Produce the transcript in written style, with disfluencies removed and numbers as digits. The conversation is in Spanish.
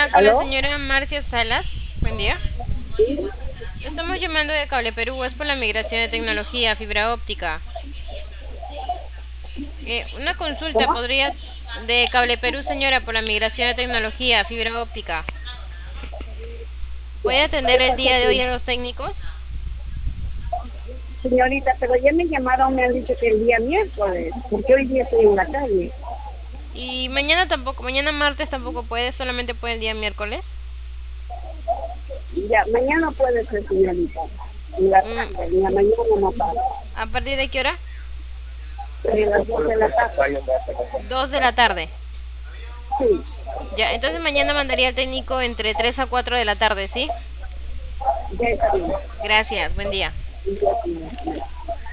Hola, con la ¿Aló? señora Marcia Salas. Buen día. Sí, Estamos llamando de Cable Perú, es por la migración de tecnología, fibra óptica. Una consulta, ¿cómo? ¿podría de Cable Perú, señora, por la migración de tecnología, fibra óptica? Ya, ¿Puede atender ¿qué el pasa día de hoy aquí? a los técnicos? Señorita, pero ya me llamaron, me han dicho que el día miércoles, porque hoy día estoy en la calle. Y mañana tampoco, mañana martes tampoco puede, solamente puede el día miércoles. Ya, mañana puede ser, señorita. En la Mm, tarde, en la mañana no pasa. ¿A partir de qué hora? En las 2 de la tarde. 2 de la tarde. Sí, Ya, entonces mañana mandaría al técnico entre 3 a 4 de la tarde, ¿sí? ya está bien. Gracias, buen día. Ya, señorita.